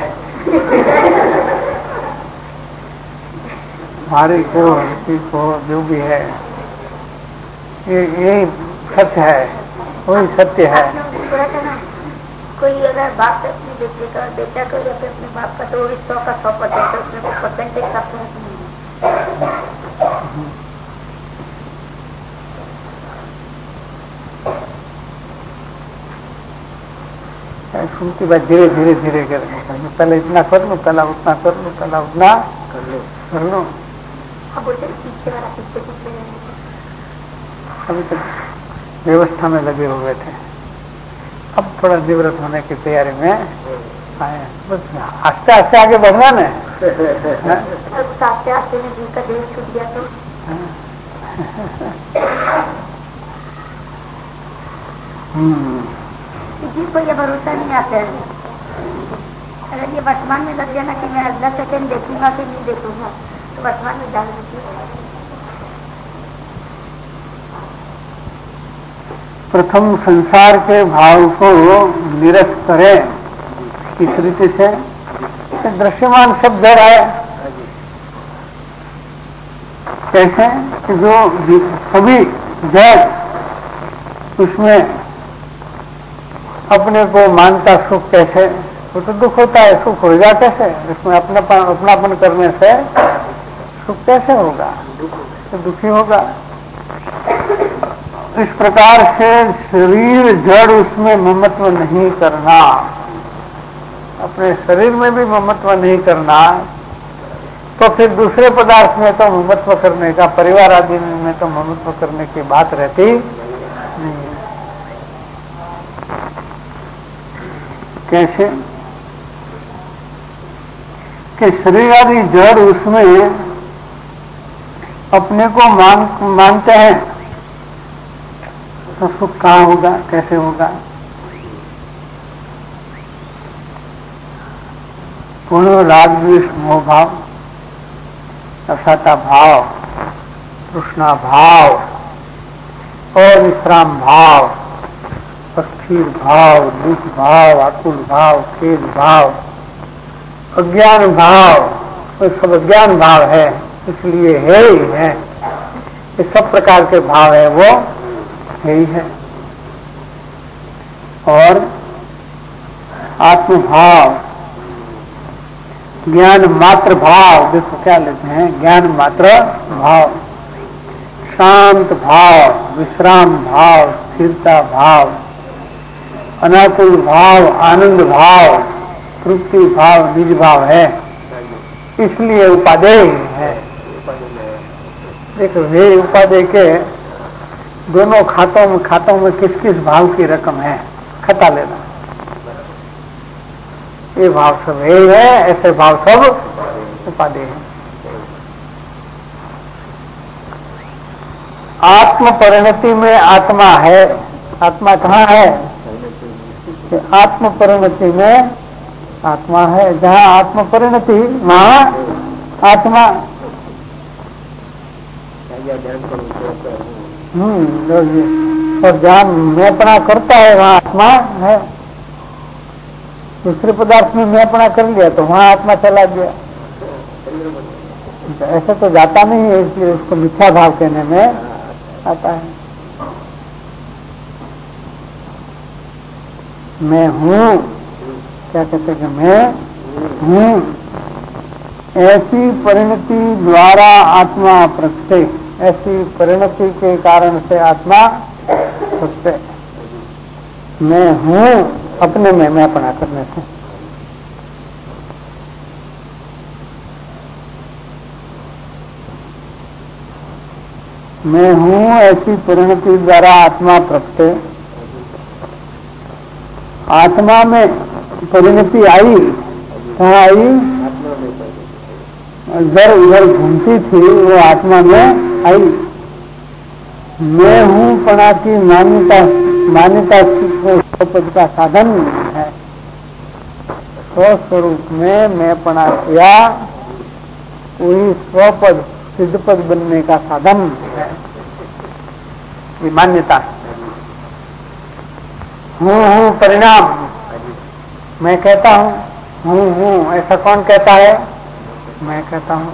भारी को को जो भी है ये यही सच है, वही सत्य है। कोई अगर बाप अपने बेटे का बेटा को या फिर अपने बाप का तो सौ का सौ परसेंट है, उसमें कोई परसेंटेज का फर्क नहीं है। सुनती बात धीरे धीरे धीरे कर, पहले इतना कर लो, पहला उतना कर लो, पहला उतना कर लो कर लो अब बोलते पीछे वाला पीछे पीछे अभी तक व्यवस्था में लगे हुए थे, अब थोड़ा निवृत्त होने की तैयारी में आए। बस आस्ते आस्ते आगे बढ़ना न, आस्ते आस्ते में जी का देह छूट गया तो जी को ये भरोसा नहीं आता है। अगर ये वर्तमान में लग जाना कि मैं अगला सेकंड देखूंगा कि नहीं देखूंगा, तो वर्तमान में डाल देती है। प्रथम संसार के भाव को निरस्त करें किस रीति से? दृश्यमान शब्द है कैसे कि जो सभी जड़ उसमें अपने को मानता सुख कैसे, वो तो दुख होता है, सुख होगा कैसे? इसमें अपनापन अपनापन करने से सुख कैसे होगा? तो दुखी होगा। इस प्रकार से शरीर जड़ उसमें ममत्व नहीं करना, अपने शरीर में भी ममत्व नहीं करना, तो फिर दूसरे पदार्थ में तो ममत्व करने का, परिवार आदि में तो ममत्व करने की बात रहती नहीं है। कैसे कि शरीर आदि जड़ उसमें अपने को मान मानते हैं, तो सुख कहाँ होगा, कैसे होगा? पूर्ण राग द्वेष मोह भाव, असाता भाव, तृष्णा भाव और विश्राम भाव, अस्थिर भाव, दुख भाव, आकुल भाव, खेद भाव, अज्ञान भाव, तो सब अज्ञान भाव है, इसलिए है ही है। ये सब प्रकार के भाव है वो यही है। और आत्मभाव, ज्ञान मात्र भाव, देखो क्या लेते हैं, ज्ञान मात्र भाव, शांत भाव, विश्राम भाव, स्थिरता भाव, अनाकुल भाव, आनंद भाव, तृप्ति भाव, निज भाव है, इसलिए उपादेय है। देखो ये उपादेय के दोनों खातों में खातों में किस किस भाव की रकम है, खता लेना। ये भाव सब यही है, ऐसे भाव सब उपादेय है। आत्म परिणति में आत्मा है। आत्मा कहाँ है? आत्म परिणति में आत्मा है। जहाँ आत्म परिणति वहाँ आत्मा। हम्म और जहाँ मैंपना करता है वहाँ आत्मा है। दूसरे पदार्थ में मैंपना कर लिया तो वहाँ आत्मा चला गया। ऐसे तो जाता नहीं है, इसलिए उसको मिथ्या भाव कहने में आता है। मैं हूँ, क्या कहते हैं, मैं हूँ, ऐसी परिणति द्वारा आत्मा प्रत्यय, ऐसी परिणति के कारण से आत्मा प्रत्यय। मैं हूँ अपने में मैं अपना करने से। मैं हूँ ऐसी परिणति द्वारा आत्मा प्रत्यय। आत्मा में परिणति आई, कहाँ आई? इधर उधर घूमती थी वो आत्मा में आई। मैं हूँ पना की मान्यता मान्यता स्वपद का साधन है। स्वस्वरूप में मैं पना किया, वही स्वपद सिद्धपद बनने का साधन है, ये मान्यता। हूँ हूँ परिणाम, मैं कहता हूँ हूँ हूँ, ऐसा कौन कहता है? मैं कहता हूँ।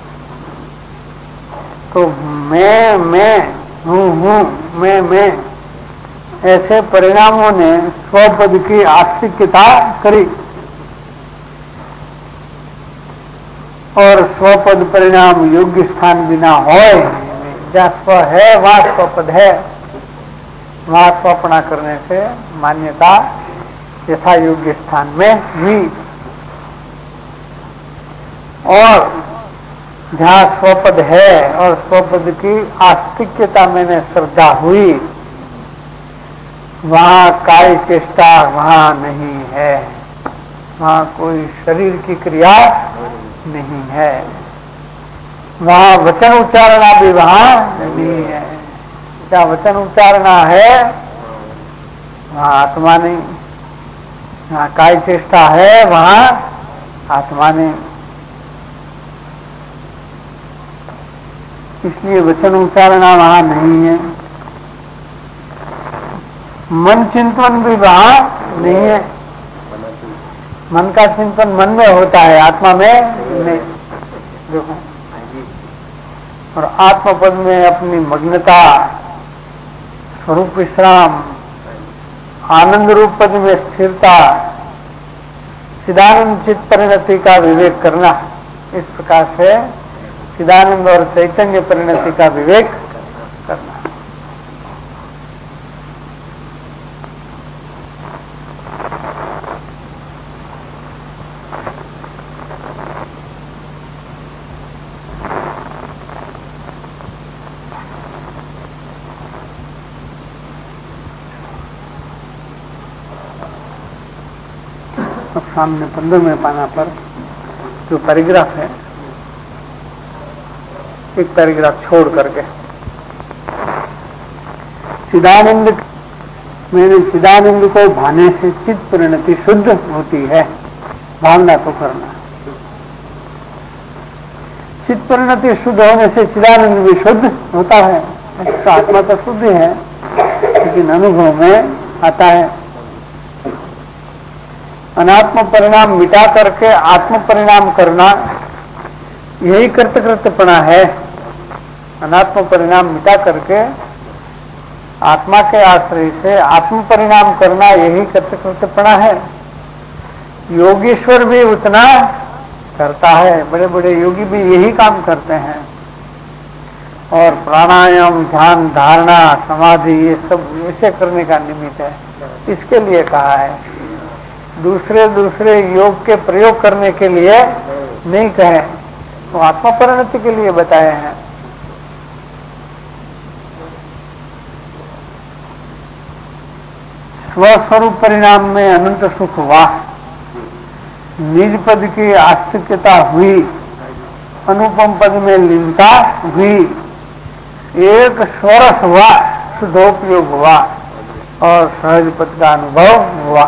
तो मैं मैं हूँ हूँ मैं मैं, ऐसे परिणामों ने स्वपद की आस्तिक्यता करी और स्वपद परिणाम योग्य स्थान बिना होए। जहाँ स्व है वहाँ स्वपद है, वहाँ स्वपना करने से मान्यता यथा योग्य स्थान में हुई। और जहाँ स्वपद है और स्वपद की आस्तिक्यता मैंने श्रद्धा हुई, वहाँ काय चेष्टा वहाँ नहीं है, वहाँ कोई शरीर की क्रिया नहीं है, वहाँ वचन उच्चारणा भी वहाँ नहीं है। जहाँ वचन उच्चारणा है वहाँ आत्मा नहीं, जहाँ काय चेष्टा है वहाँ आत्मा नहीं। इसलिए वचन उच्चारणा वहाँ नहीं है। मन चिंतन भी वहाँ नहीं है। मन का चिंतन मन में होता है, आत्मा में नहीं। देखो, और आत्मपद में अपनी मग्नता, स्वरूप विश्राम, आनंद रूप पद में स्थिरता, चिदानंद चित्त परिणति का विवेक करना, इस प्रकार से चिदानंद और चैतन्य परिणति का विवेक करना। सामने पंद्रहवें पाना पर जो पैराग्राफ है, एक पैराग्राफ छोड़ करके, चिदानंद मैंने चिदानंद को भाने से चित्त परिणति शुद्ध होती है। भावना तो करना, चित्त परिणति शुद्ध होने से चिदानंद भी शुद्ध होता है। इसका आत्मा तो शुद्ध है, लेकिन अनुभव में आता है। अनात्म परिणाम मिटा करके आत्म परिणाम करना, यही कृतकृत्यपणा है। अनात्म परिणाम मिटा करके आत्मा के आश्रय से आत्म परिणाम करना, यही कर्तव्यपणा है। योगीश्वर भी उतना करता है, बड़े बड़े योगी भी यही काम करते हैं। और प्राणायाम, ध्यान, धारणा, समाधि, ये सब ऐसे करने का निमित्त है, इसके लिए कहा है। दूसरे दूसरे योग के प्रयोग करने के लिए नहीं कहे, तो आत्मा परिणति के लिए बताए हैं। स्वस्वरूप परिणाम में अनंत सुख हुआ, निज पद की आस्तिक्यता हुई, अनुपम पद में लीनता हुई, एक स्वरस हुआ, शुद्धोपयोग हुआ और सहज पद का अनुभव हुआ।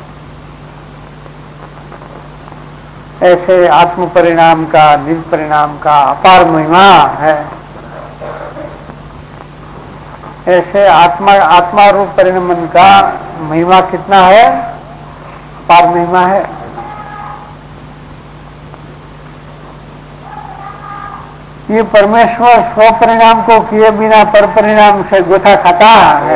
ऐसे आत्म परिणाम का, निज परिणाम का अपार महिमा है। ऐसे आत्मा आत्मा रूप परिणमन का महिमा कितना है? अपार महिमा है। ये परमेश्वर स्वपरिणाम को किए बिना पर परिणाम से गोथा खाता है।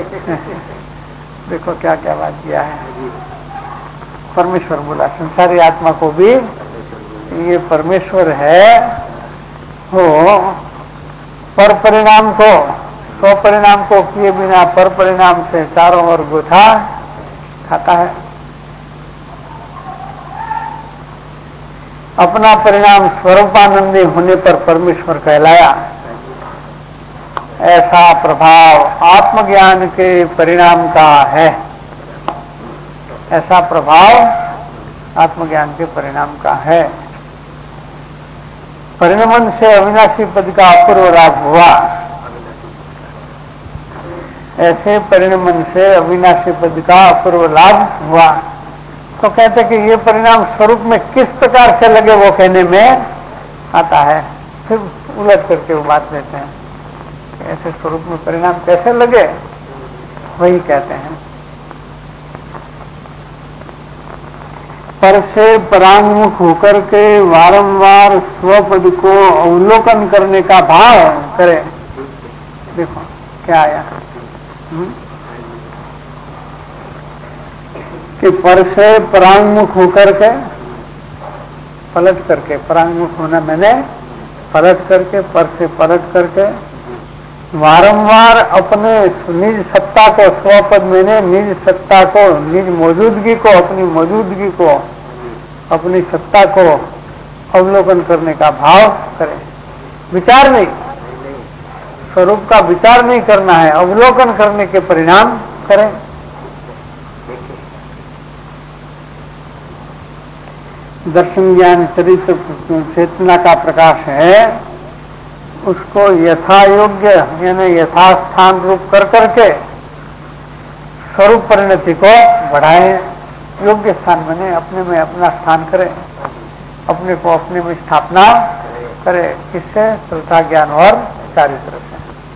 देखो क्या क्या बात किया है। परमेश्वर बोला, संसारी आत्मा को भी ये परमेश्वर है, वो पर परिणाम को, स्वपरिणाम को किए बिना पर परिणाम से चारों ओर गोथा खाता है। अपना परिणाम स्वरूपानंदी होने पर परमेश्वर कहलाया। ऐसा प्रभाव आत्मज्ञान के परिणाम का है। ऐसा प्रभाव आत्मज्ञान के परिणाम का है। परिणमन से अविनाशी पद का अपूर्व लाभ हुआ। ऐसे परिणमन से अविनाशी पद का अपूर्व लाभ हुआ। तो कहते कि ये परिणाम स्वरूप में किस प्रकार से लगे, वो कहने में आता है। फिर उलट करके वो बात लेते हैं कि ऐसे स्वरूप में परिणाम कैसे लगे, वही कहते हैं। पर से परांगमुख होकर के वारंवार स्वपद को अवलोकन करने का भाव करे। देखो क्या आया हुँ? कि पर से परांगमुख होकर के, पलट करके, परांगमुख होना मैंने पलट करके, पर से पलट करके वारंवार अपने निज सत्ता को, स्वपद मैंने निज सत्ता को, निज मौजूदगी को, अपनी मौजूदगी को, अपनी सत्ता को अवलोकन करने का भाव करें। विचार नहीं, स्वरूप का विचार नहीं करना है, अवलोकन करने के परिणाम करें। दर्शन ज्ञान चरित्र चेतना का प्रकाश है, उसको यथा योग्य यानी यथास्थान रूप कर करके स्वरूप परिणति को बढ़ाए। योग्य स्थान बने, अपने में अपना स्थान करे, अपने को अपने में स्थापना करे। किससे? श्रद्धा ज्ञान और चारित्र से।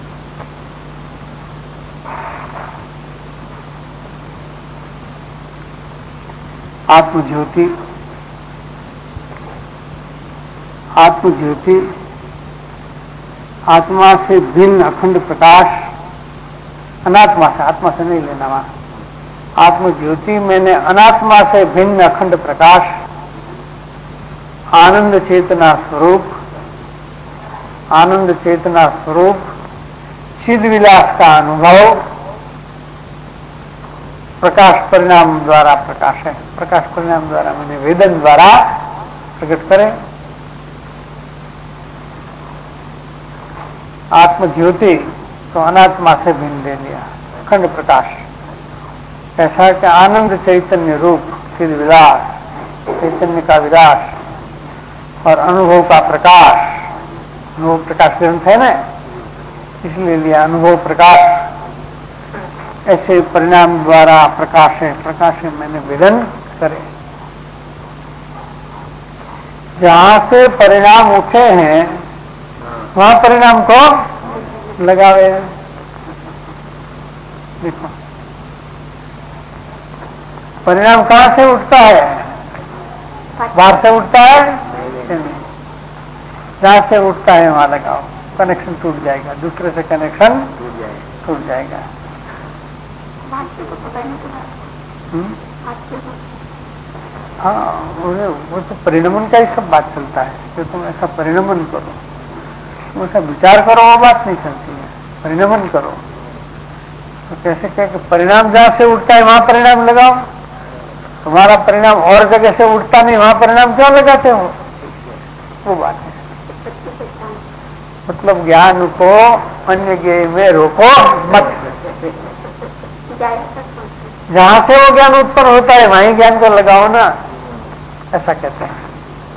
आत्मज्योति, आत्मज्योति आत्मा से भिन्न अखंड प्रकाश, अनात्मा से, आत्मा से नहीं लेना वहां। आत्मज्योति मैंने अनात्मा से भिन्न अखंड प्रकाश, आनंद चेतना स्वरूप, आनंद चेतना स्वरूप चिद विलास का अनुभव प्रकाश परिणाम द्वारा प्रकाश है। प्रकाश परिणाम द्वारा मैंने वेदन द्वारा प्रकट करें। आत्मज्योति तो अनात्मा से भिन्न दे दिया, अखंड प्रकाश। ऐसा कि आनंद चैतन्य रूप चिद विलास, चैतन्य का विलास और अनुभव का प्रकाश। अनुभव प्रकाश ग्रंथ है ना, इसलिए लिया अनुभव प्रकाश। ऐसे परिणाम द्वारा प्रकाश है, प्रकाश है मैंने वेदन करे। जहां से परिणाम उठे हैं वहां परिणाम को लगावे। देखो परिणाम कहां से उठता है? बाहर से उठता है, जहां से उठता है वहां लगाओ। कनेक्शन टूट जाएगा, दूसरे से कनेक्शन टूट जाएगा टूट जाएगा हाँ, वो तो परिणमन का ही सब बात चलता है कि तुम ऐसा परिणमन करो, तुम ऐसा विचार करो, वो बात नहीं चलती है। परिणमन करो तो कैसे क्या कि परिणाम जहां से उठता है वहां परिणाम लगाओ। तुम्हारा परिणाम और जगह से उठता नहीं, वहां परिणाम क्यों लगाते हो? वो बात है। मतलब ज्ञान को अन्य ज्ञेय में रोको मत। जहां से वो ज्ञान उत्पन्न होता है वहीं ज्ञान को लगाओ ना, ऐसा कहते हैं।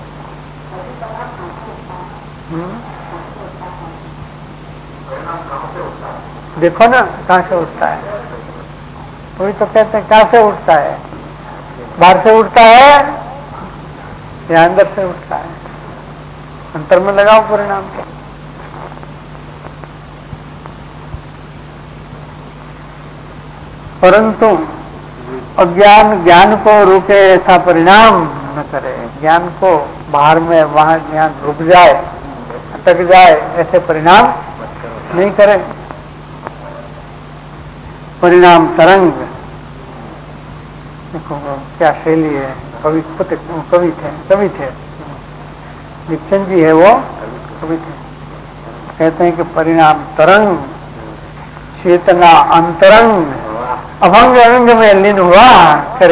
देखो ना कहां से उठता है, वही तो कहते हैं कहां से उठता है, बाहर से उठता है या अंदर से उठता है? अंतर में लगाओ परिणाम को। परंतु अज्ञान ज्ञान को रोके, ऐसा परिणाम न करे। ज्ञान को बाहर में वहां ज्ञान रुक जाए, अटक जाए, ऐसे परिणाम नहीं करे। परिणाम तरंग, देखो क्या शैली है। कवि कवि थे कवि थे दीक्षित जी है, वो कवि थे। कहते हैं कि परिणाम तरंग चेतना अंतरंग अभंग अंग में लीन हुआ करे।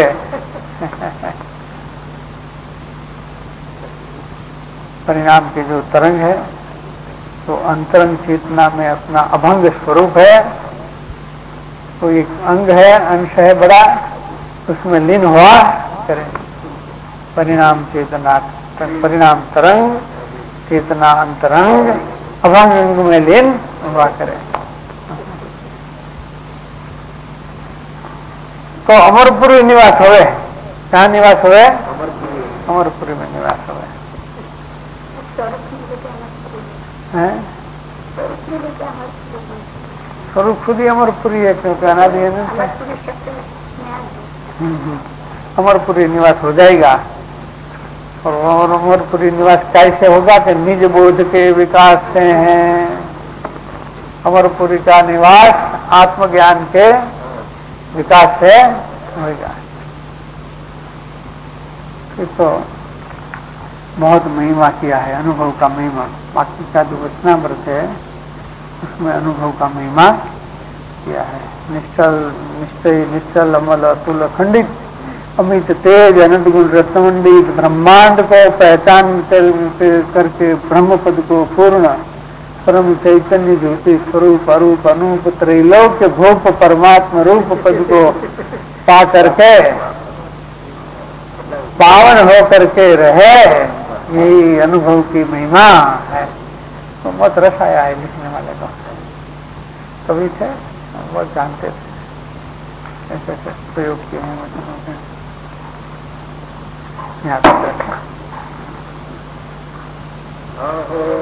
परिणाम के जो तरंग है तो अंतरंग चेतना में अपना अभंग स्वरूप है, तो एक अंग है, अंश है बड़ा, उसमें लीन हुआ करे। परिणाम चेतना परिणाम तरंग चेतना अंतरंग अभंग अंग में लीन हुआ करे। तो अमरपुरी निवास होवे, कहाँ निवास होवे? अमरपुरी में निवास होवे। स्वरूप खुद ही अमरपुरी है, क्योंकि अनादि है। अमरपुरी निवास हो जाएगा। और अमरपुरी निवास कैसे होगा? कि निज बोध के विकास से है। अमरपुरी का निवास आत्मज्ञान के विकास से होगा। तो बहुत महिमा किया है, अनुभव का महिमा। बाकी का जो वचनामृत है उसमें अनुभव का महिमा किया है। निश्चल निश्चय निश्चल अमल अतुल अखंडित अमित तेज अनंत गुण रत्नमंडित ब्रह्मांड को पहचान कर, करके ब्रह्म पद को पूर्ण परम चैतन्य ज्योति स्वरूप अरूप अनूप त्रैलोक्य भूप परमात्मा रूप पद को पा करके पावन हो करके रहे, यही अनुभव की महिमा है। तो बहुत रस आया है लिखने वाले को। कवि थे, बहुत जानते थे, ऐसे ऐसे प्रयोग किए हैं वचनों के। यहाँ तक